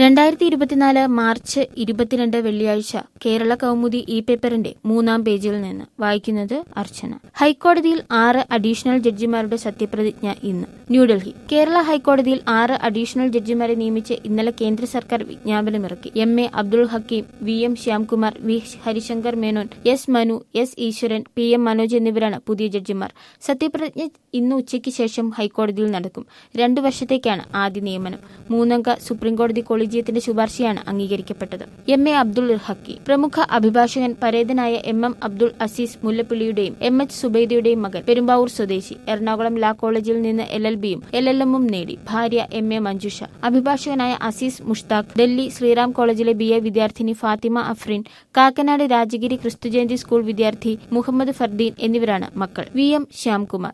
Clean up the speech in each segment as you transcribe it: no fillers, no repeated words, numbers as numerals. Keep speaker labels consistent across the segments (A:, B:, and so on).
A: 2024 March 22 വെള്ളിയാഴ്ച Kerala Kaumudi E പേപ്പറിന്റെ 3-ാം പേജിൽ നിന്ന് വായിക്കുന്നത് അർച്ചന. ഹൈക്കോടതിയിൽ 6 അഡീഷണൽ ജഡ്ജിമാരുടെ സത്യപ്രതിജ്ഞ ഇന്ന്. ന്യൂഡൽഹി. കേരള ഹൈക്കോടതിയിൽ 6 അഡീഷണൽ ജഡ്ജിമാരെ നിയമിച്ച് ഇന്നലെ കേന്ദ്ര സർക്കാർ വിജ്ഞാപനമിറക്കി. M A. Abdul Hakeem, V M. Shyamkumar, V. Harishankar Menon, S. Manu, S. Eswaran, P M. Manoj എന്നിവരാണ് പുതിയ ജഡ്ജിമാർ. സത്യപ്രതിജ്ഞ ഇന്ന് ഉച്ചയ്ക്ക് ശേഷം ഹൈക്കോടതിയിൽ നടക്കും. 2 വർഷത്തേക്കാണ് ആദ്യ നിയമനം. 3-അംഗ സുപ്രീംകോടതി കൊളീജിയത്തിന്റെ ശുപാർശയാണ് അംഗീകരിക്കപ്പെട്ടത്. എം.എ. അബ്ദുൾ ഹക്കീം പ്രമുഖ അഭിഭാഷകൻ, പരേതനായ എം.എം. അബ്ദുൾ അസീസ് മുല്ലപ്പള്ളിയുടെയും എം.എച്ച്. സുബൈദയുടെയും മകൻ, പെരുമ്പാവൂർ സ്വദേശി. എറണാകുളം ലാ കോളേജിൽ നിന്ന് LLB-യും LLM-ഉം നേടി. ഭാര്യ എം.എ. മഞ്ജുഷ. അഭിഭാഷകനായ അസീസ് മുഷ്താഖ്, ഡൽഹി ശ്രീറാം കോളേജിലെ BA വിദ്യാർത്ഥിനി ഫാത്തിമ അഫ്രീൻ, കാക്കനാട് രാജഗിരി ക്രിസ്തുജയന്തി സ്കൂൾ വിദ്യാർത്ഥി മുഹമ്മദ് ഫർദീൻ എന്നിവരാണ് മക്കൾ. വി.എം. ശ്യാംകുമാർ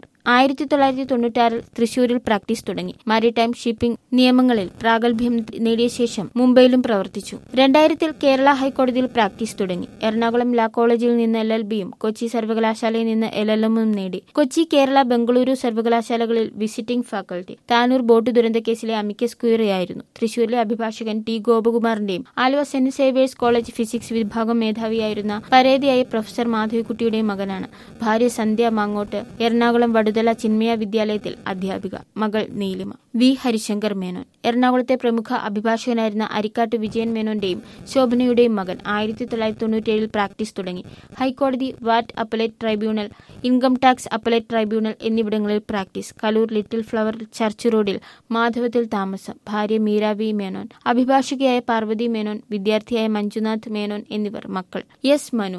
A: 1996 തൃശൂരിൽ പ്രാക്ടീസ് തുടങ്ങി. മാരിടൈം ഷിപ്പിംഗ് നിയമങ്ങളിൽ പ്രാഗൽഭ്യം നേടിയ ശേഷം മുംബൈയിലും പ്രവർത്തിച്ചു. 2000 കേരള ഹൈക്കോടതിയിൽ പ്രാക്ടീസ് തുടങ്ങി. എറണാകുളം ലാ കോളേജിൽ നിന്ന് LLB-യും കൊച്ചി സർവകലാശാലയിൽ നിന്ന് LLM-ഉം നേടി. കൊച്ചി, കേരള, ബംഗളൂരു സർവകലാശാലകളിൽ വിസിറ്റിംഗ് ഫാക്കൽറ്റി. താനൂർ ബോട്ട് ദുരന്ത കേസിലെ അമിക്കസ് ക്യൂറിയായിരുന്നു. തൃശൂരിലെ അഭിഭാഷകൻ ടി. ഗോപകുമാറിന്റെയും Aluva Saint Xavier's college physics വിഭാഗം മേധാവിയായിരുന്ന പരേതയായ പ്രൊഫസർ മാധവിക്കുട്ടിയുടെയും മകനാണ്. ഭാര്യ സന്ധ്യ മാങ്ങോട്ട്. എറണാകുളം വടുതല ചിന്മയ വിദ്യാലയത്തിൽ അധ്യാപിക. മകൾ നീലിമ. വി. ഹരിശങ്കർ മേനോൻ എറണാകുളത്തെ പ്രമുഖ അഭിഭാഷകനായിരുന്ന അരിക്കാട്ട് വിജയൻ മേനോന്റെയും ശോഭനയുടെയും മകൻ. 1997 പ്രാക്ടീസ് തുടങ്ങി. ഹൈക്കോടതി, VAT appellate tribunal, income tax appellate tribunal എന്നിവിടങ്ങളിൽ practice. Kaloor little flower church റോഡിൽ മാധവത്തിൽ താമസം. ഭാര്യ മീര വി. മേനോൻ. അഭിഭാഷകയായ പാർവതി മേനോൻ, വിദ്യാർത്ഥിയായ മഞ്ജുനാഥ് മേനോൻ എന്നിവർ മക്കൾ. എസ്. മനു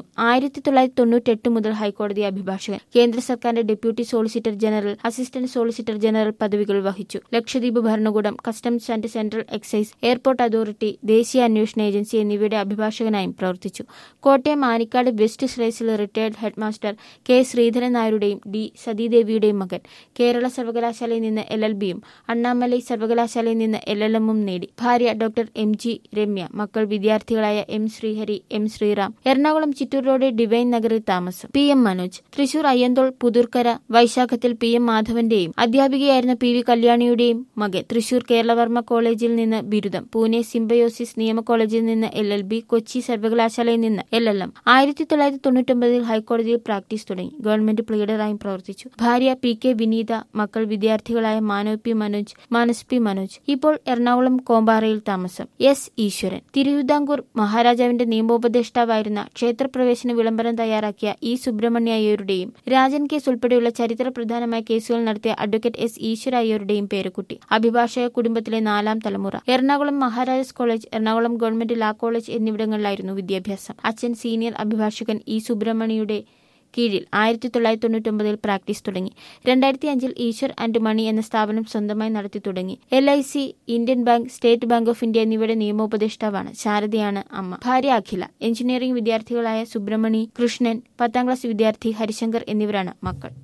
A: 1998 മുതൽ ഹൈക്കോടതി അഭിഭാഷകൻ. കേന്ദ്ര സർക്കാരിന്റെ deputy solicitor general, assistant solicitor general പദവികൾ വഹിച്ചു. ലക്ഷദ്വീപ് ഭരണകൂടം, customs and central excise, airport authority, ദേശീയ അന്വേഷണ ഏജൻസി എന്നിവയുടെ അഭിഭാഷകനായും പ്രവർത്തിച്ചു. കോട്ടയം ആനിക്കാട് വെസ്റ്റ് സ്ലൈസിൽ റിട്ടയർഡ് ഹെഡ്മാസ്റ്റർ കെ. ശ്രീധരൻ നായരുടെയും ഡി. സതീദേവിയുടെയും മകൻ. കേരള സർവകലാശാലയിൽ നിന്ന് LLB-യും അണ്ണാമലൈ സർവകലാശാലയിൽ നിന്ന് LLM-ഉം നേടി. ഭാര്യ ഡോക്ടർ M.G. രമ്യ. മക്കൾ വിദ്യാർത്ഥികളായ M. Sreehari, M. Sreeram. Ernakulam Chittoor road divine നഗറിൽ താമസം. P.M. Manoj. Thrissur Ayyanthole പുതുർക്കര വൈശാഖത്തിൽ P.M. മാധവന്റെയും അധ്യാപികയായിരുന്ന P.V. കല്യാണിയുടെയും മകൻ. തൃശൂർ കേരളവർമ്മ കോളേജിൽ നിന്ന് ബിരുദം. പൂനെ സിംബയോസിസ് നിയമ കോളേജിൽ നിന്ന് LLB, കൊച്ചി സർവകലാശാലയിൽ നിന്ന് LLM. 1999 ഹൈക്കോടതിയിൽ പ്രാക്ടീസ് തുടങ്ങി. ഗവൺമെന്റ് പ്ലീഡറായും പ്രവർത്തിച്ചു. ഭാര്യ P.K. വിനീത. മക്കൾ വിദ്യാർത്ഥികളായ മാനവ് P. മനോജ്, മാനസ് P. മനോജ്. ഇപ്പോൾ എറണാകുളം കോമ്പാറയിൽ താമസം. എസ്. ഈശ്വരൻ തിരുവിതാംകൂർ മഹാരാജാവിന്റെ നിയമോപദേഷ്ടാവായിരുന്ന ക്ഷേത്രപ്രവേശന വിളംബരം തയ്യാറാക്കിയ E. സുബ്രഹ്മണ്യ അയ്യരുടെയും രാജൻ കേസ് ഉൾപ്പെടെയുള്ള ചരിത്ര പ്രധാനമായ കേസുകൾ നടത്തിയ അഡ്വക്കേറ്റ് S. ഈശ്വര അയ്യരുടെയും പേരക്കുട്ടി. അഭിഭാഷക കുടുംബത്തിലെ 4-ാം തലമുറ. Ernakulam Maharajas college, Ernakulam government law college എന്നിവിടങ്ങളിലായിരുന്നു വിദ്യാഭ്യാസം. അച്ഛൻ സീനിയർ അഭിഭാഷകൻ E. സുബ്രഹ്മണ്യയുടെ കീഴിൽ 1999 പ്രാക്ടീസ് തുടങ്ങി. 2005 ഈശ്വർ ആൻഡ് മണി എന്ന സ്ഥാപനം സ്വന്തമായി നടത്തി തുടങ്ങി. LIC, Indian bank, state bank of India എന്നിവയുടെ നിയമോപദേഷ്ടാവാണ്. ശാരദയാണ് അമ്മ. ഭാര്യ അഖില. എഞ്ചിനീയറിംഗ് വിദ്യാർത്ഥികളായ സുബ്രഹ്മണി, കൃഷ്ണൻ, 10ാം ക്ലാസ് വിദ്യാർത്ഥി ഹരിശങ്കർ എന്നിവരാണ് മക്കൾ.